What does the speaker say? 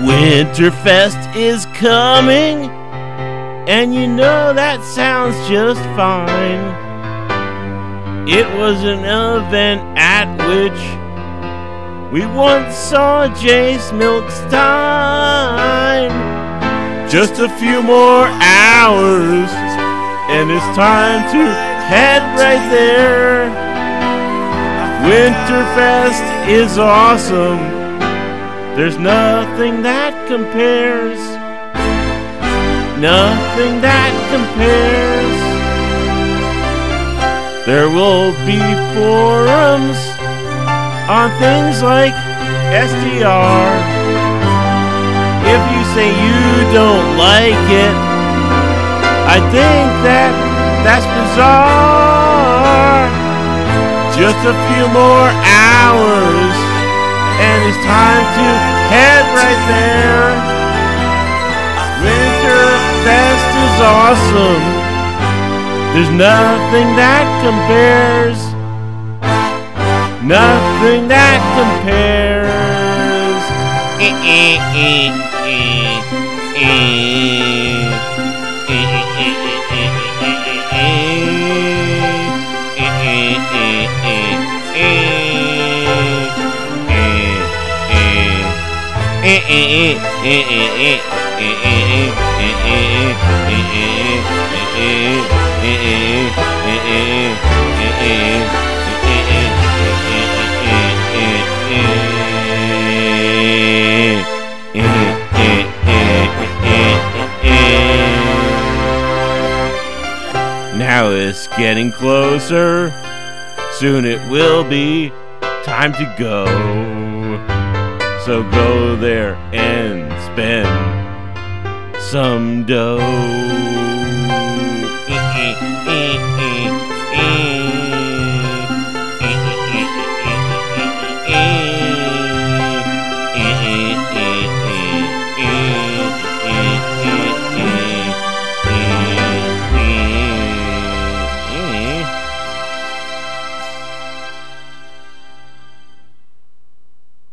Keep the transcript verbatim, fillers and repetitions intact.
Winterfest is coming, and you know that sounds just fine. It was an event at which we once saw Jace Milkstein. Just a few more hours, and it's time to head right there. Winterfest is awesome. There's nothing that compares. Nothing that compares. There will be forums on things like S D R. If you say you don't like it, I think that that's bizarre. Just a few more hours, and it's time to head right there. Winterfest is awesome. There's nothing that compares. Nothing that compares. Eh, eh, eh, eh, eh. Now it's getting closer. Soon it will be time to go. So go there and spend some dough.